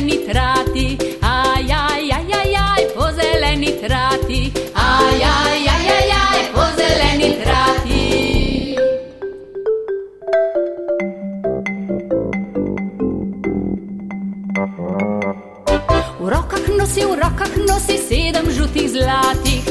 zeleni trati, aj, aj, aj, aj, aj, po zeleni trati, aj, aj, aj, aj, aj, po zeleni trati. V rokah nosi 7 žutih zlatih,